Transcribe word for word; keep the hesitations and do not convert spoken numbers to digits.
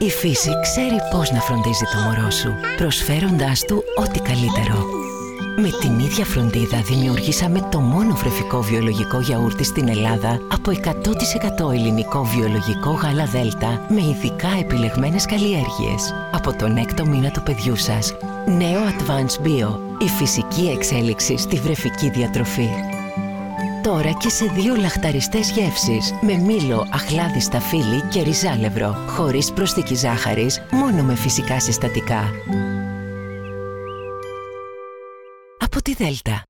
Η φύση ξέρει πώς να φροντίζει το μωρό σου, προσφέροντάς του ό,τι καλύτερο. Με την ίδια φροντίδα δημιουργήσαμε το μόνο βρεφικό βιολογικό γιαούρτι στην Ελλάδα από εκατό τοις εκατό ελληνικό βιολογικό γάλα δέλτα με ειδικά επιλεγμένες καλλιέργειες. Από τον έκτο μήνα του παιδιού σας. Νέο Advanced Bio, η φυσική εξέλιξη στη βρεφική διατροφή. Τώρα και σε δύο λαχταριστές γεύσεις, με μήλο, αχλάδι σταφύλι και ριζάλευρο, χωρίς προσθήκη ζάχαρης, μόνο με φυσικά συστατικά. Από τη Δέλτα.